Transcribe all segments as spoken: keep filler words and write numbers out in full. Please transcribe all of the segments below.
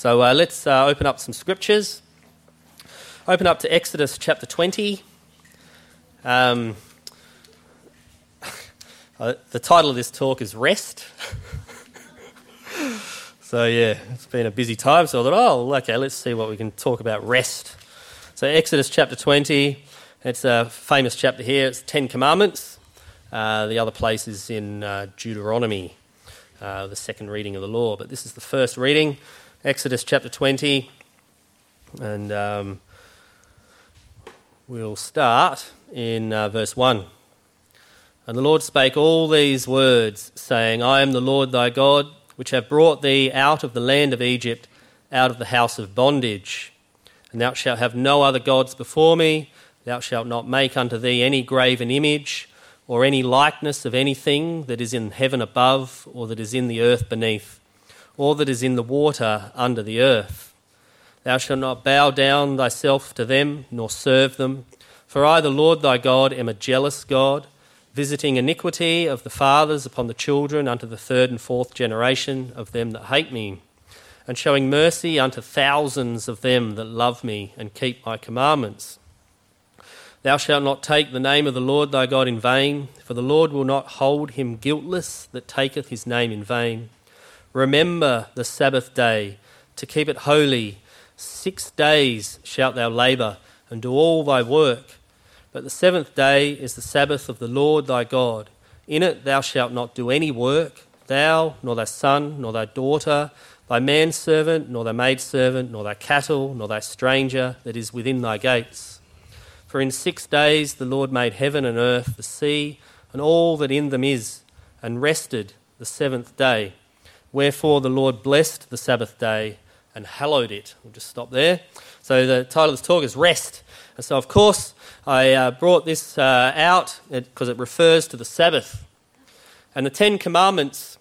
So uh, let's uh, open up some scriptures. Open up to Exodus chapter twenty. Um, uh, the title of this talk is Rest. So yeah, it's been a busy time, so I thought, oh, okay, let's see what we can talk about rest. So Exodus chapter twenty, it's a famous chapter here, it's Ten Commandments. Uh, the other place is in uh, Deuteronomy, uh, the second reading of the law, but this is the first reading, Exodus chapter twenty, and um, we'll start in uh, verse one. And the Lord spake all these words, saying, I am the Lord thy God, which have brought thee out of the land of Egypt, out of the house of bondage. And thou shalt have no other gods before me. Thou shalt not make unto thee any graven image, or any likeness of anything that is in heaven above, or that is in the earth beneath, or that is in the water under the earth. Thou shalt not bow down thyself to them, nor serve them. For I, the Lord thy God, am a jealous God, visiting iniquity of the fathers upon the children unto the third and fourth generation of them that hate me, and showing mercy unto thousands of them that love me and keep my commandments. Thou shalt not take the name of the Lord thy God in vain, for the Lord will not hold him guiltless that taketh his name in vain. Remember the Sabbath day, to keep it holy. Six days shalt thou labour, and do all thy work. But the seventh day is the Sabbath of the Lord thy God. In it thou shalt not do any work, thou, nor thy son, nor thy daughter, thy manservant, nor thy maidservant, nor thy cattle, nor thy stranger that is within thy gates. For in six days the Lord made heaven and earth, the sea, and all that in them is, and rested the seventh day. Wherefore the Lord blessed the Sabbath day and hallowed it. We'll just stop there. So the title of this talk is Rest. And so, of course, I uh, brought this uh, out because it refers to the Sabbath. And the Ten Commandments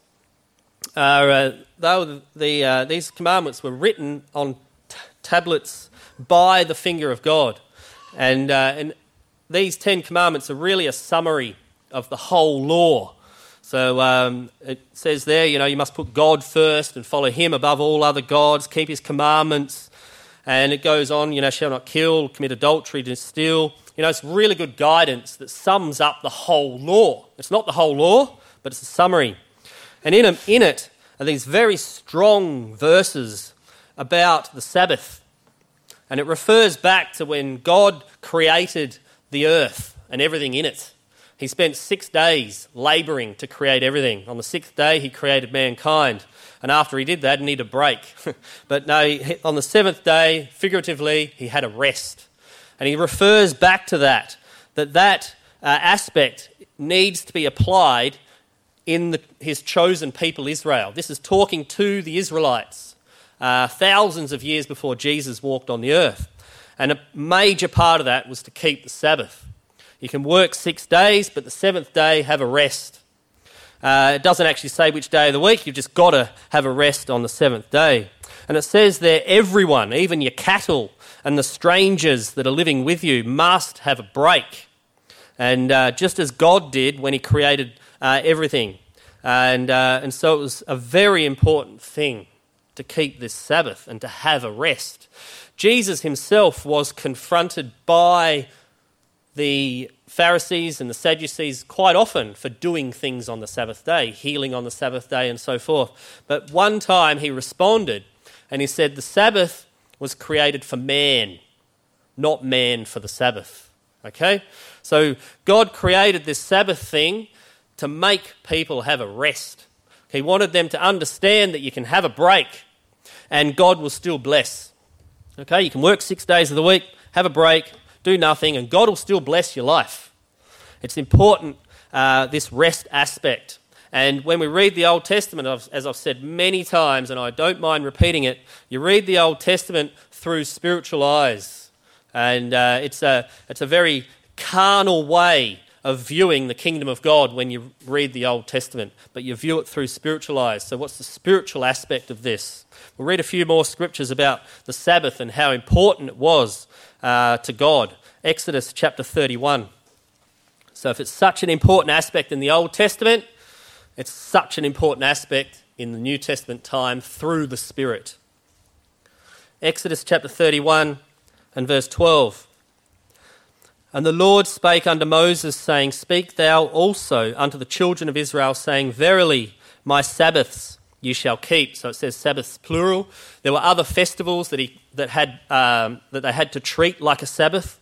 are, uh, they were the, uh, these commandments were written on t- tablets by the finger of God. And, uh, and these Ten Commandments are really a summary of the whole law. So um, it says there, you know, you must put God first and follow him above all other gods, keep his commandments. And it goes on, you know, shall not kill, commit adultery, to steal. You know, it's really good guidance that sums up the whole law. It's not the whole law, but it's a summary. And in, in it are these very strong verses about the Sabbath. And it refers back to when God created the earth and everything in it. He spent six days labouring to create everything. On the sixth day, he created mankind. And after he did that, he needed a break. But no, on the seventh day, figuratively, he had a rest. And he refers back to that, that that uh, aspect needs to be applied in the, his chosen people, Israel. This is talking to the Israelites. Uh, thousands of years before Jesus walked on the earth. And a major part of that was to keep the Sabbath. You can work six days, but the seventh day, have a rest. Uh, it doesn't actually say which day of the week, you've just got to have a rest on the seventh day. And it says there, everyone, even your cattle and the strangers that are living with you, must have a break. And uh, just as God did when he created uh, everything. And, uh, and so it was a very important thing to keep this Sabbath and to have a rest. Jesus himself was confronted by the Pharisees and the Sadducees quite often for doing things on the Sabbath day, healing on the Sabbath day and so forth. But one time he responded and he said the Sabbath was created for man, not man for the Sabbath. Okay? So God created this Sabbath thing to make people have a rest. He wanted them to understand that you can have a break and God will still bless. Okay, you can work six days of the week, have a break, do nothing, and God will still bless your life. It's important, uh, this rest aspect. And when we read the Old Testament, as I've said many times, and I don't mind repeating it, you read the Old Testament through spiritual eyes. And uh, it's a it's a very carnal way of viewing the kingdom of God when you read the Old Testament, but you view it through spiritual eyes. So what's the spiritual aspect of this? We'll read a few more scriptures about the Sabbath and how important it was uh, to God. Exodus chapter thirty-one. So if it's such an important aspect in the Old Testament, it's such an important aspect in the New Testament time through the Spirit. Exodus chapter thirty-one and verse twelve. And the Lord spake unto Moses, saying, Speak thou also unto the children of Israel, saying, Verily, my Sabbaths you shall keep. So it says Sabbaths plural. There were other festivals that he that had um, that they had to treat like a Sabbath.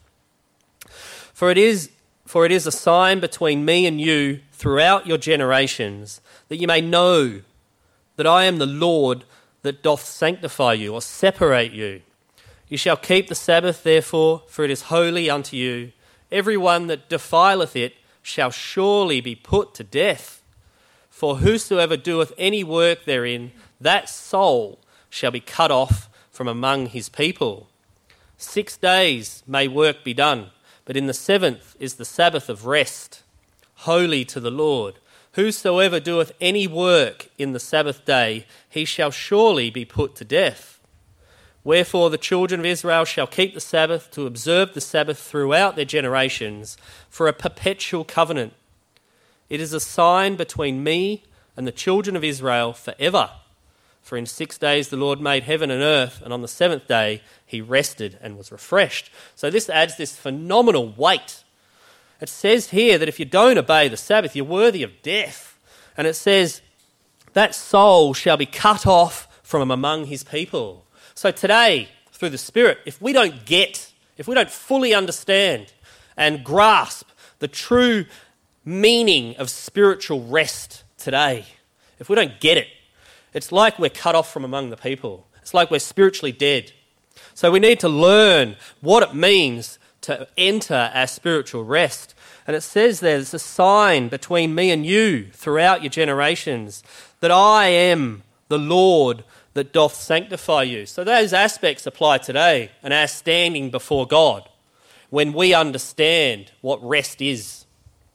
For it is for it is a sign between me and you throughout your generations, that you may know that I am the Lord that doth sanctify you, or separate you. You shall keep the Sabbath, therefore, for it is holy unto you. Every one that defileth it shall surely be put to death. For whosoever doeth any work therein, that soul shall be cut off from among his people. Six days may work be done, but in the seventh is the Sabbath of rest, holy to the Lord. Whosoever doeth any work in the Sabbath day, he shall surely be put to death. Wherefore the children of Israel shall keep the Sabbath, to observe the Sabbath throughout their generations, for a perpetual covenant. It is a sign between me and the children of Israel forever. For in six days the Lord made heaven and earth, and on the seventh day he rested and was refreshed. So this adds this phenomenal weight. It says here that if you don't obey the Sabbath, you're worthy of death. And it says, that soul shall be cut off from among his people. So today, through the Spirit, if we don't get, if we don't fully understand and grasp the true meaning of spiritual rest today, if we don't get it, it's like we're cut off from among the people. It's like we're spiritually dead. So we need to learn what it means to enter our spiritual rest. And it says there's a sign between me and you throughout your generations, that I am the Lord that doth sanctify you. So those aspects apply today and our standing before God when we understand what rest is.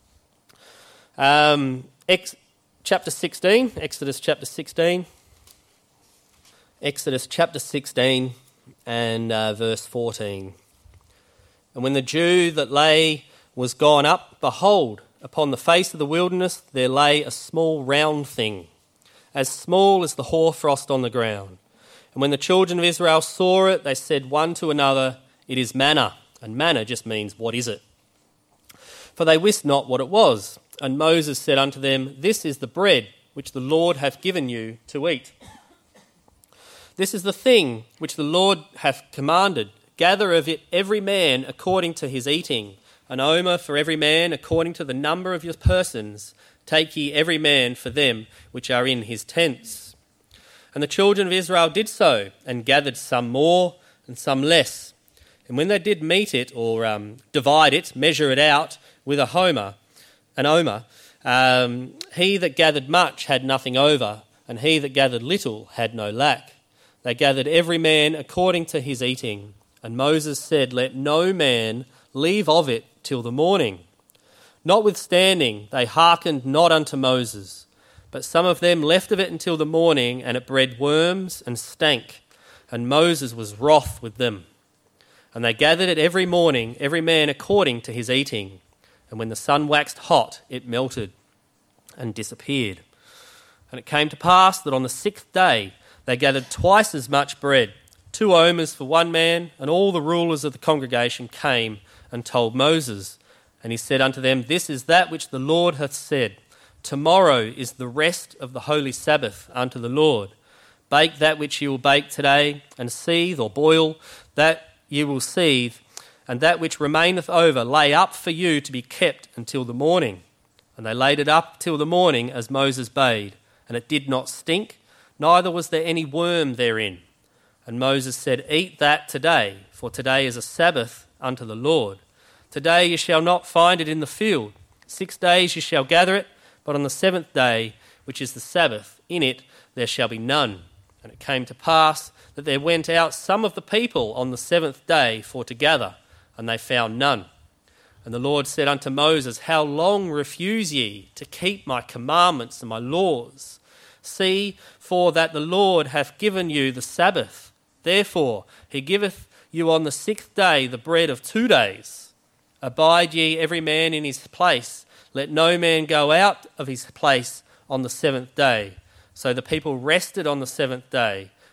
Um, ex- chapter sixteen, Exodus chapter sixteen. Exodus chapter sixteen and uh, verse fourteen. And when the dew that lay was gone up, behold, upon the face of the wilderness there lay a small round thing, as small as the hoarfrost on the ground. And when the children of Israel saw it, they said one to another, It is manna. And manna just means, what is it? For they wist not what it was. And Moses said unto them, This is the bread which the Lord hath given you to eat. This is the thing which the Lord hath commanded. Gather of it every man according to his eating, an omer for every man according to the number of your persons. Take ye every man for them which are in his tents. And the children of Israel did so, and gathered some more and some less. And when they did meet it, or um, divide it, measure it out with a homer, an omer, um, he that gathered much had nothing over, and he that gathered little had no lack. They gathered every man according to his eating. And Moses said, Let no man leave of it till the morning. Notwithstanding, they hearkened not unto Moses, but some of them left of it until the morning, and it bred worms and stank. And Moses was wroth with them. And they gathered it every morning, every man according to his eating. And when the sun waxed hot, it melted and disappeared. And it came to pass that on the sixth day they gathered twice as much bread, two omers for one man, and all the rulers of the congregation came and told Moses. And he said unto them, This is that which the Lord hath said. Tomorrow is the rest of the holy Sabbath unto the Lord. Bake that which ye will bake today, and seethe or boil that ye will seethe, and that which remaineth over lay up for you to be kept until the morning. And they laid it up till the morning, as Moses bade, and it did not stink, neither was there any worm therein. And Moses said, Eat that today, for today is a Sabbath unto the Lord. Today you shall not find it in the field. Six days you shall gather it, but on the seventh day, which is the Sabbath, in it there shall be none. And it came to pass that there went out some of the people on the seventh day for to gather, and they found none. And the Lord said unto Moses, How long refuse ye to keep my commandments and my laws? See, for that the Lord hath given you the Sabbath. Therefore he giveth you on the sixth day the bread of two days. Abide ye every man in his place. Let no man go out of his place on the seventh day. So the people rested on the seventh day,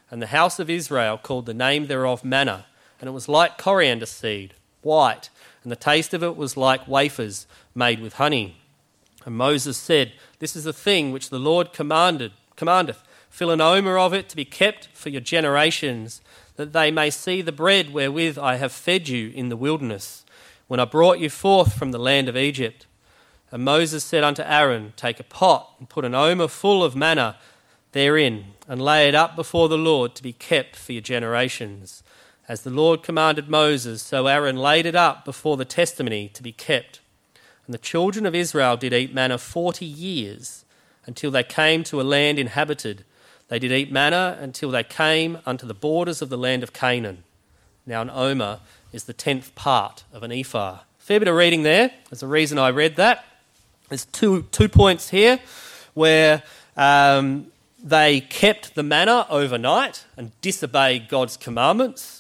And the house of Israel called the name thereof manna, and it was like coriander seed, white, and the taste of it was like wafers made with honey. And Moses said, This is the thing which the Lord commanded, commandeth, fill an omer of it to be kept for your generations, that they may see the bread wherewith I have fed you in the wilderness, when I brought you forth from the land of Egypt. And Moses said unto Aaron, Take a pot, and put an omer full of manna therein, and lay it up before the Lord to be kept for your generations. As the Lord commanded Moses, so Aaron laid it up before the testimony to be kept. And the children of Israel did eat manna forty years, until they came to a land inhabited. They did eat manna until they came unto the borders of the land of Canaan. Now an omer is the tenth part of an ephah. Fair bit of reading there. There's a reason I read that. There's two two points here where um, they kept the manna overnight and disobeyed God's commandments.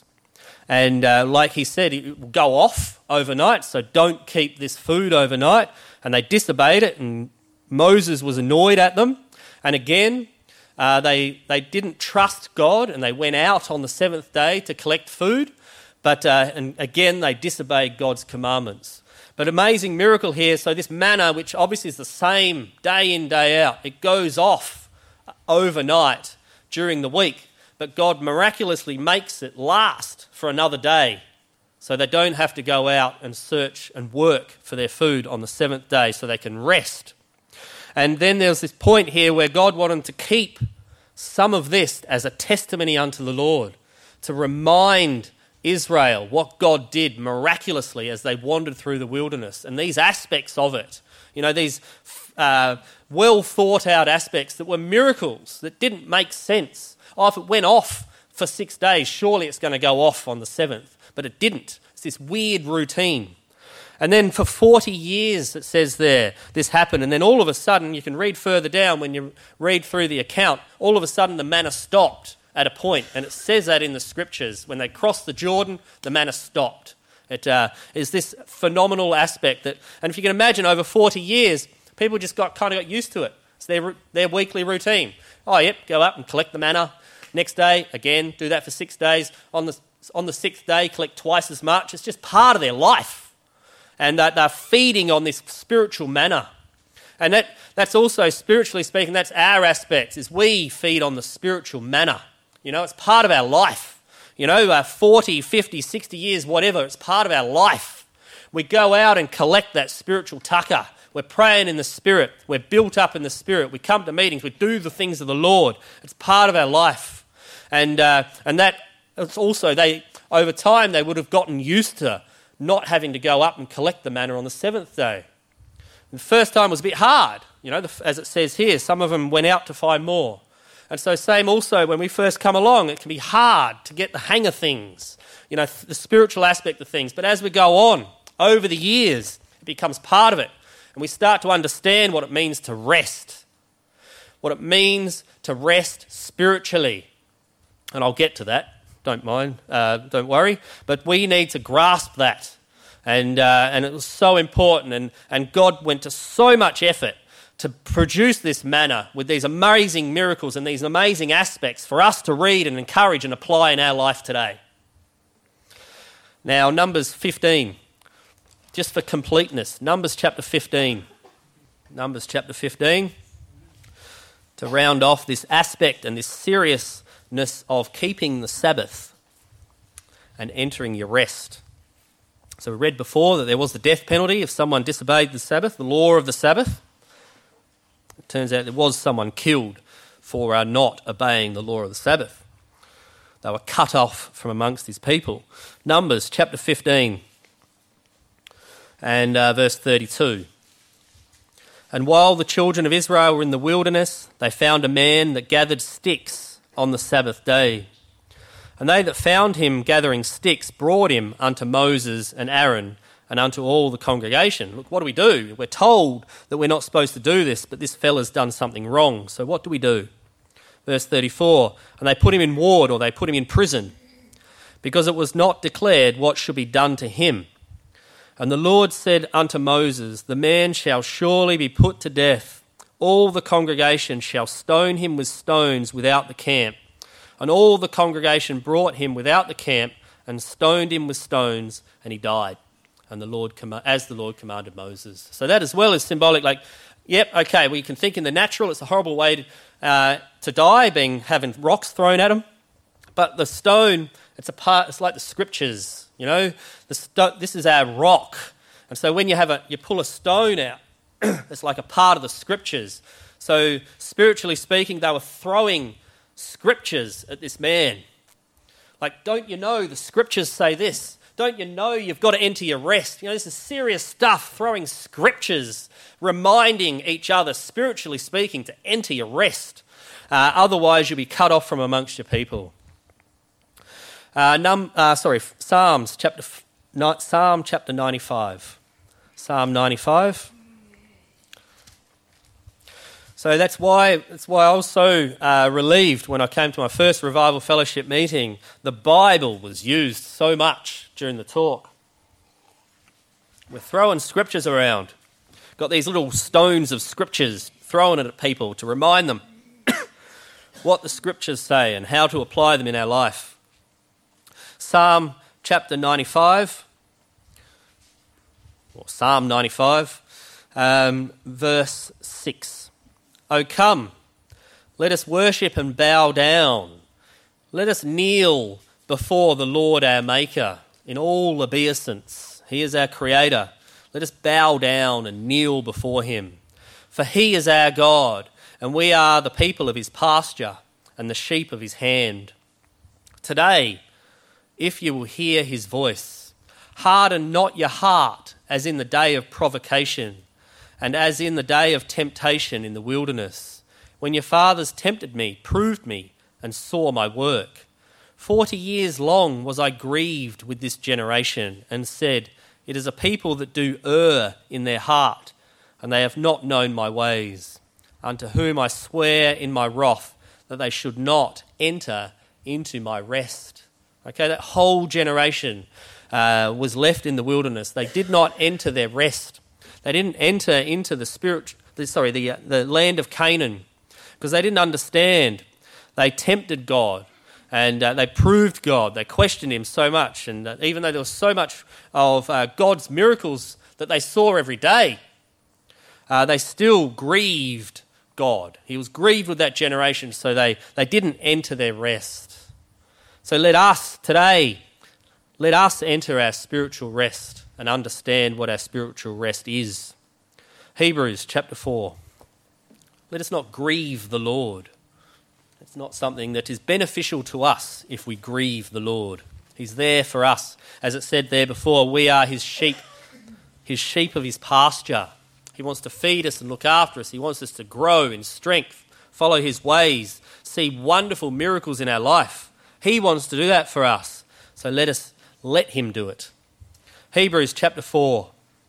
And uh, like he said, it will go off overnight, so don't keep this food overnight. And they disobeyed it, and Moses was annoyed at them. And again, uh, they they didn't trust God, and they went out on the seventh day to collect food. But uh, and again, they disobeyed God's commandments. But amazing miracle here. So this manna, which obviously is the same day in, day out, it goes off overnight during the week. But God miraculously makes it last for another day, so they don't have to go out and search and work for their food on the seventh day, so they can rest. And then there's this point here where God wanted to keep some of this as a testimony unto the Lord, to remind Israel what God did miraculously as they wandered through the wilderness, and these aspects of it, you know, these uh, well thought out aspects that were miracles that didn't make sense. Oh, if it went off for six days, surely it's going to go off on the seventh. But it didn't. It's this weird routine. And then for forty years, it says there, this happened. And then all of a sudden, you can read further down when you read through the account, all of a sudden the manna stopped at a point. And it says that in the scriptures. When they crossed the Jordan, the manna stopped. It uh, is this phenomenal aspect that, and if you can imagine, over forty years, people just got kind of got used to it. It's their, their weekly routine. Oh, yep, go up and collect the manna. Next day, again, do that for six days. On the on the sixth day, collect twice as much. It's just part of their life. And uh, they're feeding on this spiritual manna. And that that's also, spiritually speaking, that's our aspects, is we feed on the spiritual manna. You know, it's part of our life. You know, uh, forty, fifty, sixty years, whatever, it's part of our life. We go out and collect that spiritual tucker. We're praying in the Spirit. We're built up in the Spirit. We come to meetings. We do the things of the Lord. It's part of our life. And uh, and that it's also, they over time, they would have gotten used to not having to go up and collect the manna on the seventh day. And the first time was a bit hard. You know, the, as it says here, some of them went out to find more. And so same also, when we first come along, it can be hard to get the hang of things, you know, the spiritual aspect of things. But as we go on, over the years, it becomes part of it. And we start to understand what it means to rest, what it means to rest spiritually. And I'll get to that, don't mind, uh, don't worry. But we need to grasp that. And uh, and it was so important. And, and God went to so much effort to produce this manna with these amazing miracles and these amazing aspects for us to read and encourage and apply in our life today. Now, Numbers fifteen. Just for completeness, Numbers chapter fifteen. Numbers chapter fifteen. To round off this aspect and this seriousness of keeping the Sabbath and entering your rest. So we read before that there was the death penalty if someone disobeyed the Sabbath, the law of the Sabbath. It turns out there was someone killed for uh, not obeying the law of the Sabbath. They were cut off from amongst his people. Numbers chapter fifteen. And uh, verse thirty-two. And while the children of Israel were in the wilderness, they found a man that gathered sticks on the Sabbath day. And they that found him gathering sticks brought him unto Moses and Aaron and unto all the congregation. Look, what do we do? We're told that we're not supposed to do this, but this fella's done something wrong. So what do we do? Verse thirty-four. And they put him in ward, or they put him in prison, because it was not declared what should be done to him. And the Lord said unto Moses, The man shall surely be put to death. All the congregation shall stone him with stones without the camp. And all the congregation brought him without the camp and stoned him with stones, and he died. And the Lord, as the Lord commanded Moses. So that as well is symbolic. Like, yep, okay, we can think in the natural, it's a horrible way to, uh, to die, being having rocks thrown at him. But the stone, it's a part. It's like the scriptures, you know. The sto- this is our rock, and so when you have a, you pull a stone out, it's like a part of the scriptures. So spiritually speaking, they were throwing scriptures at this man. Like, don't you know the scriptures say this? Don't you know you've got to enter your rest? You know, this is serious stuff, throwing scriptures, reminding each other, spiritually speaking, to enter your rest. Uh, otherwise, you'll be cut off from amongst your people. Uh, num, uh, sorry, Psalms chapter Psalm chapter ninety-five. Psalm ninety-five. So that's why that's why I was so uh, relieved when I came to my first Revival Fellowship meeting. The Bible was used so much during the talk. We're throwing scriptures around. Got these little stones of scriptures thrown at people to remind them what the scriptures say and how to apply them in our life. Psalm chapter ninety-five, or Psalm ninety-five, um, verse six. O come, let us worship and bow down. Let us kneel before the Lord our Maker in all obeisance. He is our Creator. Let us bow down and kneel before him. For he is our God, and we are the people of his pasture and the sheep of his hand. Today, if you will hear his voice, harden not your heart as in the day of provocation, and as in the day of temptation in the wilderness, when your fathers tempted me, proved me, and saw my work. Forty years long was I grieved with this generation, and said, it is a people that do err in their heart, and they have not known my ways, unto whom I swear in my wrath that they should not enter into my rest. Okay, that whole generation uh, was left in the wilderness. They did not enter their rest. They didn't enter into the spirit, the, sorry, the uh, the land of Canaan because they didn't understand. They tempted God and uh, they proved God. They questioned him so much, and uh, even though there was so much of uh, God's miracles that they saw every day, uh, they still grieved God. He was grieved with that generation, so they, they didn't enter their rest. So let us today, let us enter our spiritual rest and understand what our spiritual rest is. Hebrews chapter four. Let us not grieve the Lord. It's not something that is beneficial to us if we grieve the Lord. He's there for us. As it said there before, we are his sheep, his sheep of his pasture. He wants to feed us and look after us. He wants us to grow in strength, follow his ways, see wonderful miracles in our life. He wants to do that for us. So let us let him do it. Hebrews chapter four.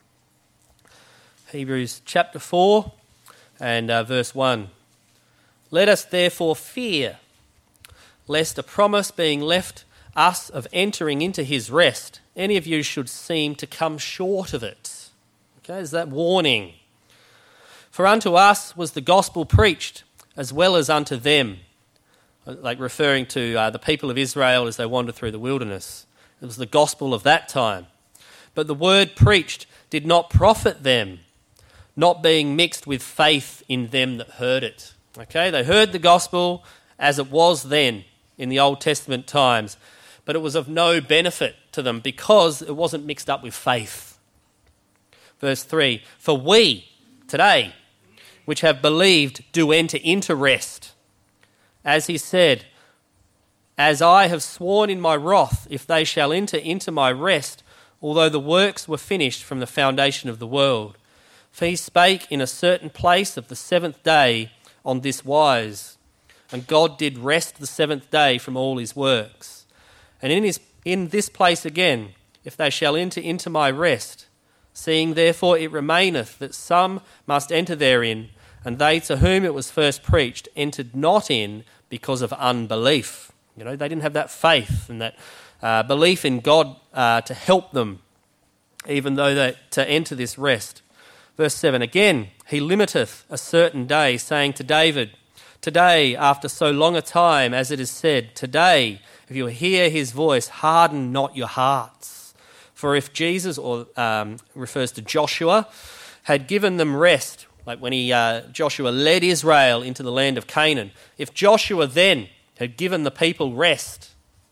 Hebrews chapter four and uh, verse one. Let us therefore fear, lest a promise being left us of entering into his rest, any of you should seem to come short of it. Okay, is that warning? For unto us was the gospel preached, as well as unto them, like referring to uh, the people of Israel as they wandered through the wilderness. It was the gospel of that time. But the word preached did not profit them, not being mixed with faith in them that heard it. Okay, they heard the gospel as it was then in the Old Testament times, but it was of no benefit to them because it wasn't mixed up with faith. Verse three, for we, today, which have believed, do enter into rest. As he said, as I have sworn in my wrath, if they shall enter into my rest, although the works were finished from the foundation of the world. For he spake in a certain place of the seventh day on this wise, and God did rest the seventh day from all his works. And in his in this place again, if they shall enter into my rest, seeing therefore it remaineth that some must enter therein, and they to whom it was first preached entered not in because of unbelief. You know, they didn't have that faith and that uh, belief in God uh, to help them, even though they to enter this rest. Verse seven, again, he limiteth a certain day, saying to David, Today, after so long a time, as it is said, today, if you hear his voice, harden not your hearts. For if Jesus, or um, refers to Joshua, had given them rest, like when he uh, Joshua led Israel into the land of Canaan, if Joshua then had given the people rest,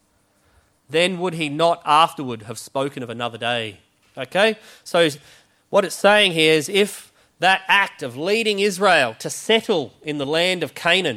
then would he not afterward have spoken of another day? Okay? So what it's saying here is if that act of leading Israel to settle in the land of Canaan,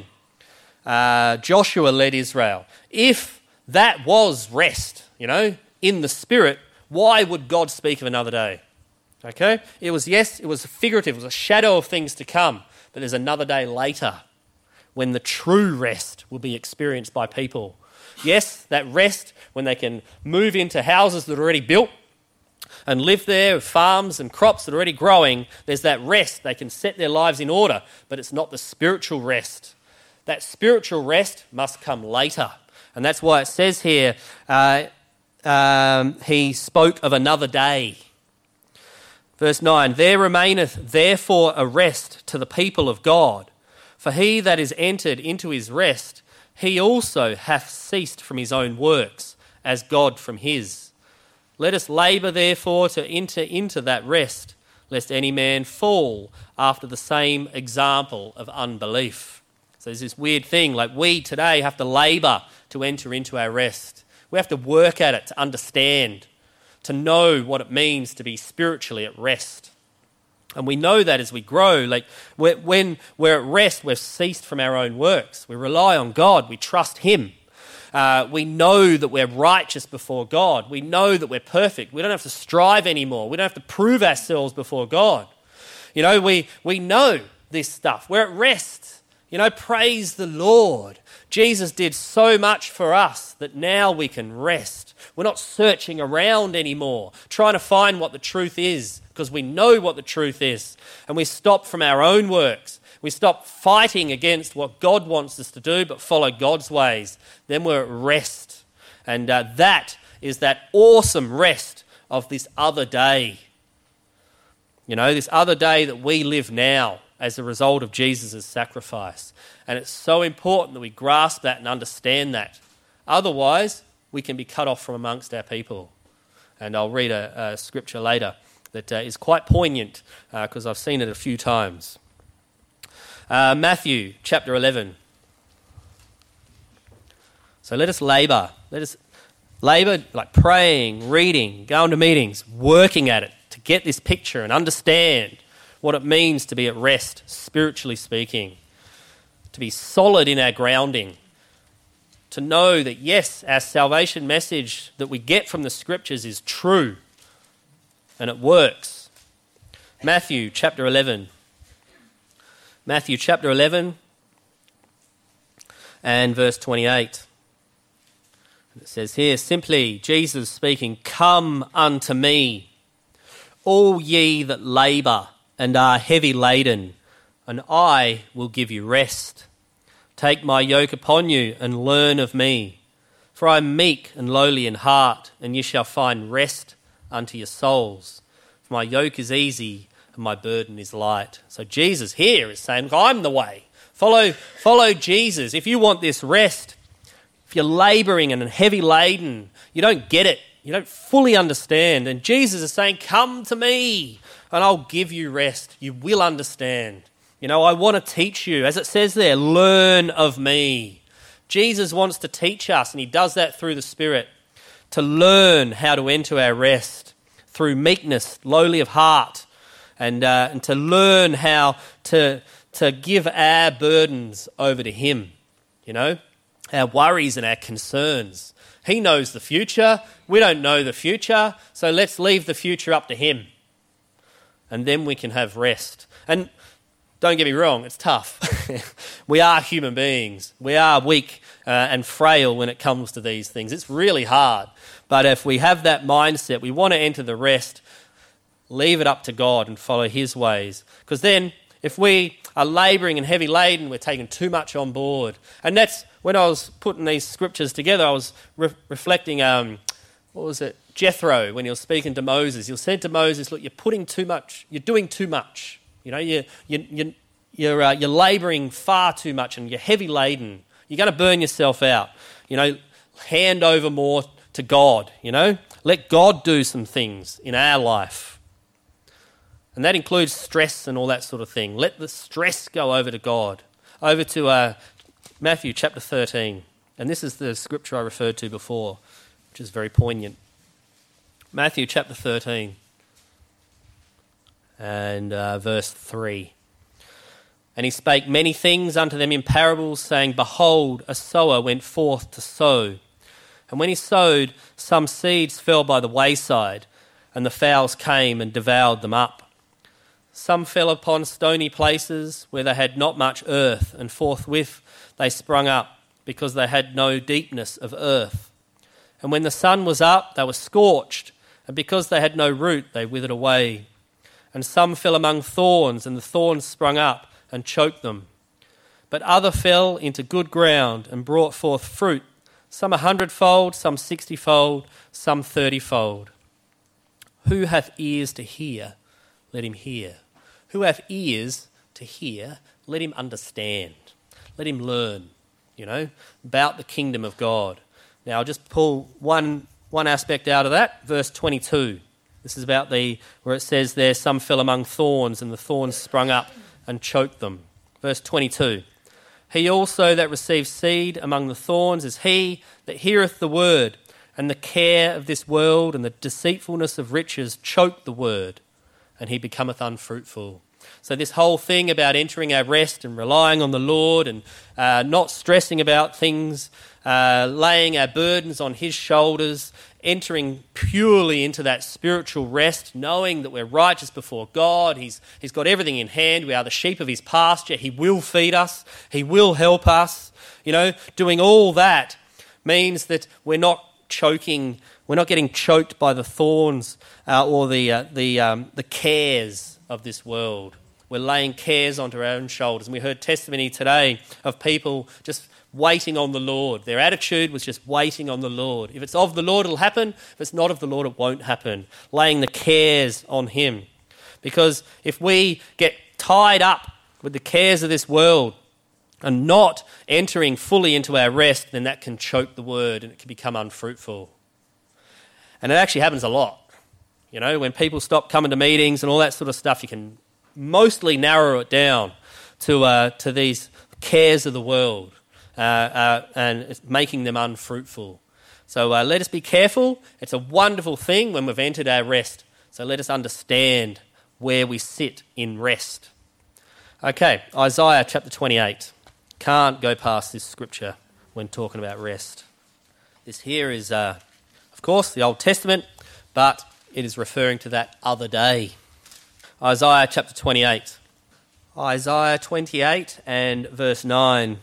uh, Joshua led Israel, if that was rest, you know, in the spirit, why would God speak of another day? Okay? It was, yes, it was figurative, it was a shadow of things to come, but there's another day later when the true rest will be experienced by people. Yes, that rest when they can move into houses that are already built and live there with farms and crops that are already growing. There's that rest. They can set their lives in order, but it's not the spiritual rest. That spiritual rest must come later. And that's why it says here, uh, um, he spoke of another day. Verse nine, there remaineth therefore a rest to the people of God. For he that is entered into his rest, he also hath ceased from his own works, as God from his. Let us labour therefore to enter into that rest, lest any man fall after the same example of unbelief. So there's this weird thing, like we today have to labour to enter into our rest. We have to work at it to understand, to know what it means to be spiritually at rest. And we know that as we grow, like we're, when we're at rest, we've ceased from our own works. We rely on God. We trust him. Uh, we know that we're righteous before God. We know that we're perfect. We don't have to strive anymore. We don't have to prove ourselves before God. You know, we, we know this stuff. We're at rest. You know, praise the Lord. Jesus did so much for us that now we can rest. We're not searching around anymore, trying to find what the truth is, because we know what the truth is. And we stop from our own works. We stop fighting against what God wants us to do, but follow God's ways. Then we're at rest. And uh, that is that awesome rest of this other day. You know, this other day that we live now as a result of Jesus' sacrifice. And it's so important that we grasp that and understand that. Otherwise, we can be cut off from amongst our people. And I'll read a, a scripture later that uh, is quite poignant because uh, I've seen it a few times. Uh, Matthew chapter eleven. So let us labour. Let us labour like praying, reading, going to meetings, working at it to get this picture and understand what it means to be at rest, spiritually speaking, to be solid in our grounding, to know that, yes, our salvation message that we get from the scriptures is true and it works. Matthew chapter eleven. Matthew chapter eleven and verse twenty-eight. It says here, simply, Jesus speaking, "Come unto me, all ye that labour and are heavy laden, and I will give you rest. Take my yoke upon you and learn of me, for I am meek and lowly in heart, and ye shall find rest unto your souls. For my yoke is easy and my burden is light." So Jesus here is saying, I'm the way. Follow, follow Jesus. If you want this rest, if you're labouring and heavy laden, you don't get it. You don't fully understand. And Jesus is saying, come to me and I'll give you rest. You will understand. You know, I want to teach you. As it says there, learn of me. Jesus wants to teach us, and he does that through the Spirit, to learn how to enter our rest through meekness, lowly of heart, and uh, and to learn how to to give our burdens over to him, you know, our worries and our concerns. He knows the future. We don't know the future, so let's leave the future up to him. And then we can have rest. And don't get me wrong, it's tough. We are human beings. We are weak uh, and frail when it comes to these things. It's really hard. But if we have that mindset, we want to enter the rest, leave it up to God and follow his ways. Because then if we are labouring and heavy laden, we're taking too much on board. And that's when I was putting these scriptures together, I was re- reflecting, um, what was it, Jethro, when he was speaking to Moses. He said to Moses, look, you're putting too much, you're doing too much. You know, you, you, you, you're, uh, you're labouring far too much and you're heavy laden. You're going to burn yourself out. You know, hand over more to God, you know. Let God do some things in our life. And that includes stress and all that sort of thing. Let the stress go over to God. Over to uh, Matthew chapter thirteen. And this is the scripture I referred to before, which is very poignant. Matthew chapter thirteen and uh, verse three. And he spake many things unto them in parables, saying, Behold, a sower went forth to sow. And when he sowed, some seeds fell by the wayside, and the fowls came and devoured them up. Some fell upon stony places where they had not much earth, and forthwith they sprung up, because they had no deepness of earth. And when the sun was up, they were scorched, and because they had no root, they withered away. And some fell among thorns, and the thorns sprung up and choked them. But other fell into good ground and brought forth fruit, some a hundredfold, some sixtyfold, some thirtyfold. Who hath ears to hear, let him hear. Who hath ears to hear, let him understand. Let him learn, you know, about the kingdom of God. Now I'll just pull one one aspect out of that, verse twenty-two. This is about the, where it says there, some fell among thorns, and the thorns sprung up and choked them. Verse twenty-two. He also that receives seed among the thorns is he that heareth the word, and the care of this world and the deceitfulness of riches choke the word, and he becometh unfruitful. So this whole thing about entering our rest and relying on the Lord and uh, not stressing about things, uh, laying our burdens on his shoulders, entering purely into that spiritual rest, knowing that we're righteous before God. He's, he's got everything in hand. We are the sheep of his pasture. He will feed us. He will help us. You know, doing all that means that we're not choking, we're not getting choked by the thorns uh, or the, uh, the, um, the cares of this world. We're laying cares onto our own shoulders. And we heard testimony today of people just waiting on the Lord. Their attitude was just waiting on the Lord. If it's of the Lord, it'll happen. If it's not of the Lord, it won't happen. Laying the cares on him. Because if we get tied up with the cares of this world and not entering fully into our rest, then that can choke the word and it can become unfruitful. And it actually happens a lot. You know, when people stop coming to meetings and all that sort of stuff, you can mostly narrow it down to uh, to these cares of the world uh, uh, and it's making them unfruitful. So uh, let us be careful. It's a wonderful thing when we've entered our rest. So let us understand where we sit in rest. Okay, Isaiah chapter twenty-eight. Can't go past this scripture when talking about rest. This here is, uh, of course, the Old Testament, but it is referring to that other day. Isaiah chapter twenty-eight. Isaiah twenty-eight and verse nine.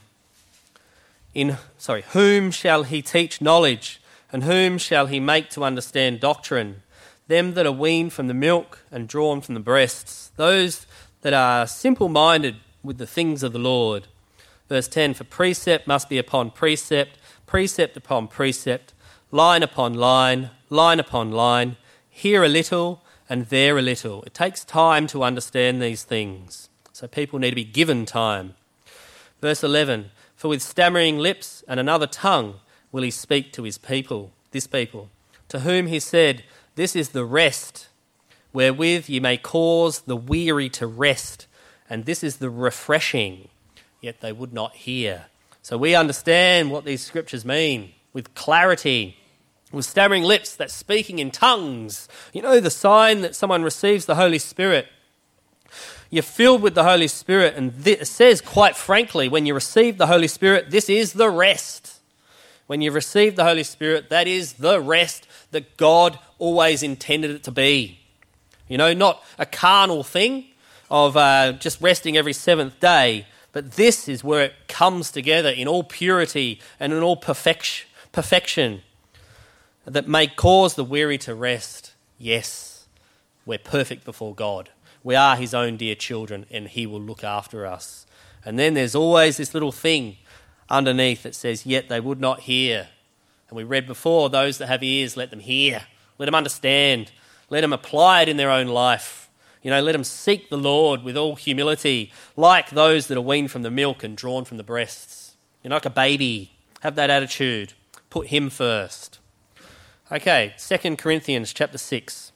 In sorry, whom shall he teach knowledge, and whom shall he make to understand doctrine? Them that are weaned from the milk and drawn from the breasts, those that are simple-minded with the things of the Lord. Verse ten, for precept must be upon precept, precept upon precept, line upon line, line upon line, here a little and there a little. It takes time to understand these things. So people need to be given time. Verse eleven, for with stammering lips and another tongue will he speak to his people, this people, to whom he said, this is the rest, wherewith ye may cause the weary to rest, and this is the refreshing, yet they would not hear. So we understand what these scriptures mean with clarity. With stammering lips, that's speaking in tongues. You know, the sign that someone receives the Holy Spirit. You're filled with the Holy Spirit, and it says quite frankly, when you receive the Holy Spirit, this is the rest. When you receive the Holy Spirit, that is the rest that God always intended it to be. You know, not a carnal thing of uh, just resting every seventh day, but this is where it comes together in all purity and in all perfection. perfection. That may cause the weary to rest. Yes, we're perfect before God. We are his own dear children, and he will look after us. And then there's always this little thing underneath that says, yet they would not hear. And we read before, those that have ears, let them hear. Let them understand. Let them apply it in their own life. You know, let them seek the Lord with all humility, like those that are weaned from the milk and drawn from the breasts. You're like a baby. Have that attitude. Put him first. Okay, Second Corinthians chapter six,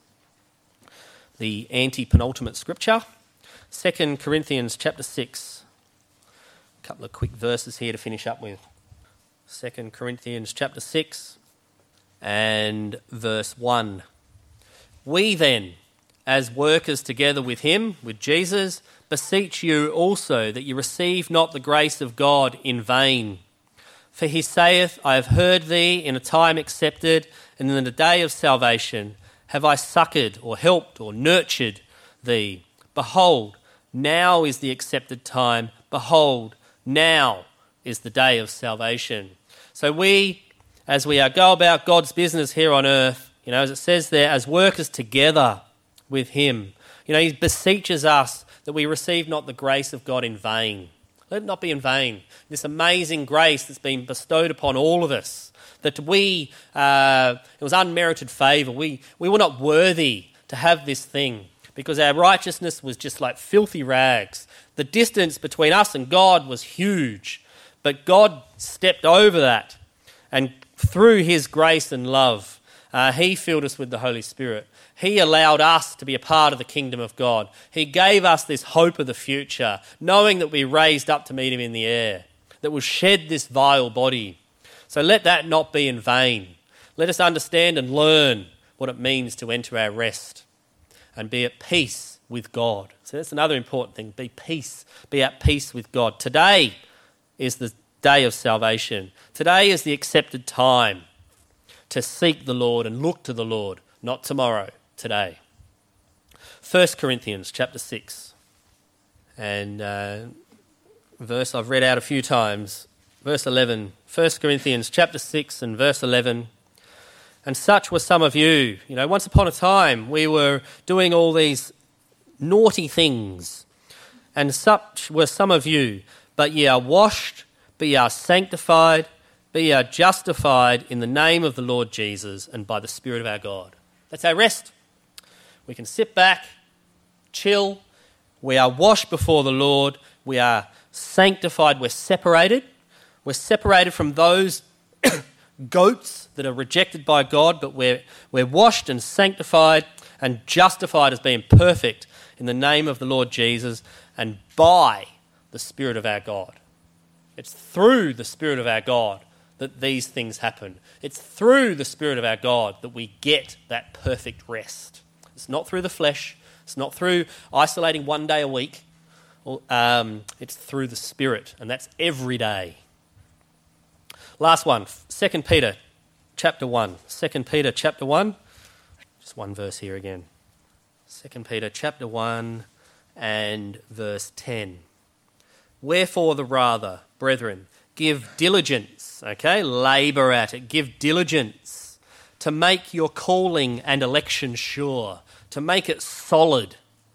the anti-penultimate scripture. Second Corinthians chapter six. A couple of quick verses here to finish up with. Second Corinthians chapter six and verse one. We then, as workers together with him, with Jesus, beseech you also that you receive not the grace of God in vain. For he saith, I have heard thee in a time accepted, and in the day of salvation have I succoured or helped or nurtured thee. Behold, now is the accepted time. Behold, now is the day of salvation. So we, as we are go about God's business here on earth, you know, as it says there, as workers together with him. You know, he beseeches us that we receive not the grace of God in vain. Let it not be in vain. This amazing grace that's been bestowed upon all of us, that we, uh, it was unmerited favour. We, we were not worthy to have this thing because our righteousness was just like filthy rags. The distance between us and God was huge, but God stepped over that, and through his grace and love, uh, he filled us with the Holy Spirit. He allowed us to be a part of the kingdom of God. He gave us this hope of the future, knowing that we raised up to meet him in the air, that will shed this vile body. So let that not be in vain. Let us understand and learn what it means to enter our rest and be at peace with God. So that's another important thing. Be peace. Be at peace with God. Today is the day of salvation. Today is the accepted time to seek the Lord and look to the Lord, not tomorrow. Today. First Corinthians chapter six, and uh, verse I've read out a few times, verse eleven. First Corinthians chapter six and verse eleven. And such were some of you. You know, once upon a time we were doing all these naughty things, and such were some of you. But ye are washed, but ye are sanctified, but ye are justified in the name of the Lord Jesus and by the Spirit of our God. That's our rest. We can sit back, chill. We are washed before the Lord. We are sanctified. We're separated. We're separated from those goats that are rejected by God, but we're, we're washed and sanctified and justified as being perfect in the name of the Lord Jesus and by the Spirit of our God. It's through the Spirit of our God that these things happen. It's through the Spirit of our God that we get that perfect rest. It's not through the flesh. It's not through isolating one day a week. Um, it's through the Spirit, and that's every day. Last one, Second Peter chapter one. Second Peter chapter one. Just one verse here again. Second Peter chapter one and verse ten. Wherefore the rather, brethren, give diligence, okay, labour at it, give diligence to make your calling and election sure, to make it solid.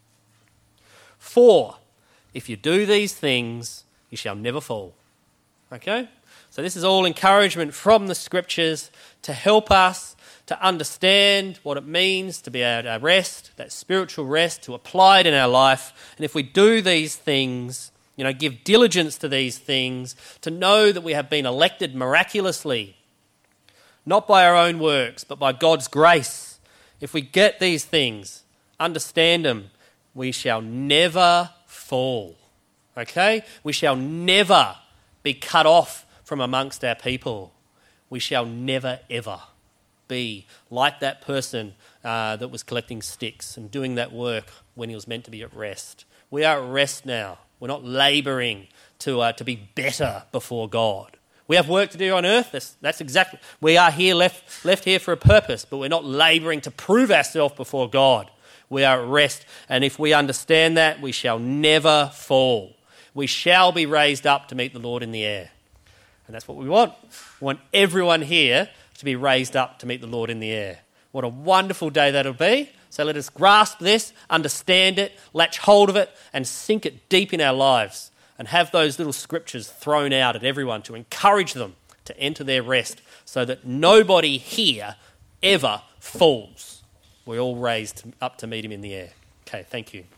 For if you do these things, you shall never fall. Okay? So this is all encouragement from the Scriptures to help us to understand what it means to be at our rest, that spiritual rest, to apply it in our life. And if we do these things, you know, give diligence to these things, to know that we have been elected miraculously, not by our own works, but by God's grace. If we get these things, understand them, we shall never fall. Okay? We shall never be cut off from amongst our people. We shall never, ever be like that person uh, that was collecting sticks and doing that work when he was meant to be at rest. We are at rest now. We're not labouring to uh, to be better before God. We have work to do on earth. That's, that's exactly. We are here left left here for a purpose, but we're not labouring to prove ourselves before God. We are at rest, and if we understand that, we shall never fall. We shall be raised up to meet the Lord in the air, and that's what we want. We want everyone here to be raised up to meet the Lord in the air. What a wonderful day that'll be. So let us grasp this, understand it, latch hold of it, and sink it deep in our lives, and have those little scriptures thrown out at everyone to encourage them to enter their rest, so that nobody here ever falls. We're all raised up to meet him in the air. Okay, thank you.